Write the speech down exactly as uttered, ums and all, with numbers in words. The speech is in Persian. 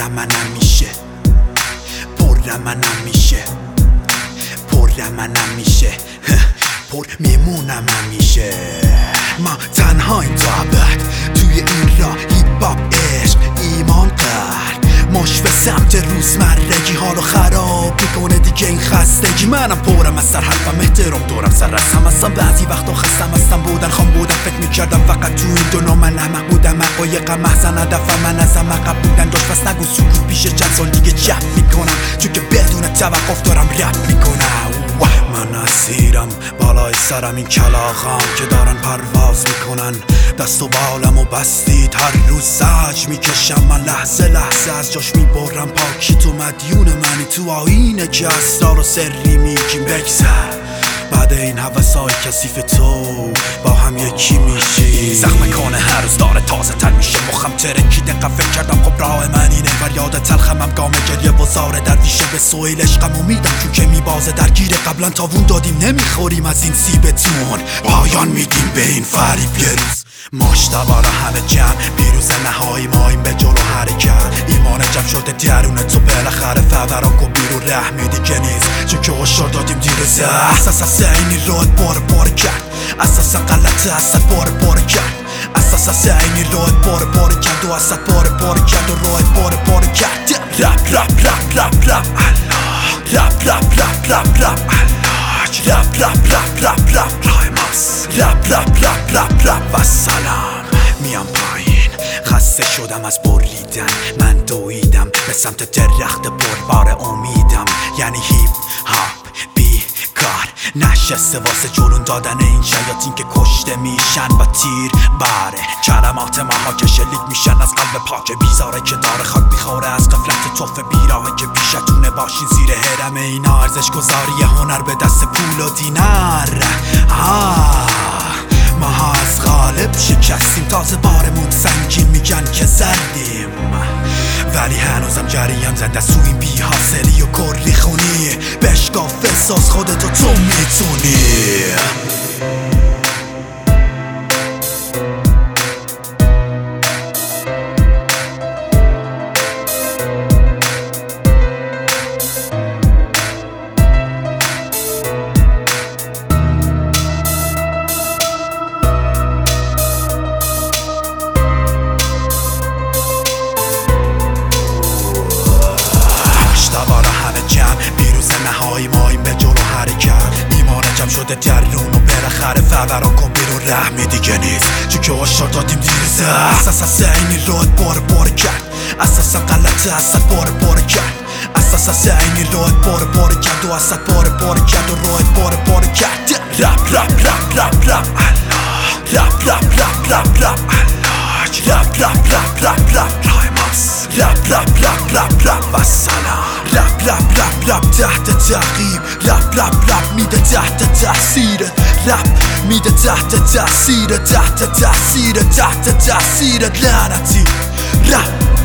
منم میشه پر منم میشه پر منم میشه پر میمونم همیشه. من تنها این تا ابد توی این راه هیپ هاپ عشق ایمان قرد مش به سمت روزمرگی حالو خراب میکنه دیگه این خستگی. منم پرم از سر حرفم احترام دورم سر رسم هستم بعضی وقتا خستم هستم بودن خام بودم فکر میکردم فقط تو این دنیا من احمق بودم حقایقم محضن هدفم من ازم عقب بودن داشت پس نگو سکوت پیش چند سال دیگه چپ میکنم چون که بدون توقف دارم رپ میکنم. من اسیرم بالای سرم این کلاغام که دارن پرواز میکنن دست و بالم و بستید هر روز سج میکشم من لحظه لحظه از جاش میبرم پاکی تو مدیون منی تو آینه که اسرار و سری میگیم بگذر بعد این حوثای کثیف تو با هم یکی میشی. زخم کانه هر روز داره تازه تر میشه مخم ترکیده فکر کردم خب راه من اینه ور یاد تلخمم گام گریه و زار درویشه به سویل عشقم امیدم چون که میبازه درگیره قبلا تاوون دادیم نمیخوریم از این سیبتون پایان میدیم به این فریب یه روز ماشتبارا همه جمع پیروز نهایی ماییم به جلو حرکت ایمان جمع شده درونه تو بالاخره فورا کن بیرون رحمی دیگه نیست چون که هشدار دادیم دیر زه اساس اینی رود بار بار کرد اساسا غلطه اسد بار بار کرد اساس اینی رود بار بار کرد و اسد بار بار کرد و رود بار بار کرد رپ رپ رپ رپ رپ الله رپ رپ رپ رپ رپ الله رپ رپ رپ رپ رپ رایماس رپ رپ رپ رپ رپ و سلام میام پایین خسته شدم از بریدن من دویدم به سمت درخت پربار امیدم یعنی هیپ هاپ بی کار نشسته واسه جلون دادن این شیاطین که کشته میشن با تیر باره کلمات ماها که شلیک میشن از قلب پاک بیزاره که داره خاک میخوره از قفلت توف بیراهه که بیشتونه باشین زیر حرم اینا ارزش گذاری هنر به دست پول و دینار. آه ماها از غالب شکستیم تازه بارمون سنگین میگن که زدیم ولی هنوزم جریم زنده سو این بی حاصلی و کلی خونی بشگاه فساس خودتو تو میتونی. ماییم به جلو حرکت ایمان جمع شده درون و بالاخره فورا کن بیرون رحمی دیگه نیست چون که هشدار دادیم دیر زه اساس اینی رود بار بار کرد اساسا غلطه اسد بار بار کرد اساس اینی رود بار بار کرد و اسد بار بار کرد و رود بار بار کرد رپ رپ رپ رپ رپ الله رپ رپ رپ رپ رپ الله رپ رپ رپ رپ رپ رایماس رپ رپ رپ رپ رپ و سلام رپ رپ رپ رپ تحت تعقیب رپ رپ رپ میده تحت تاثیر رپ میده تحت تاثیر تحت تاثیر تحت تاثیر لعنتی رپ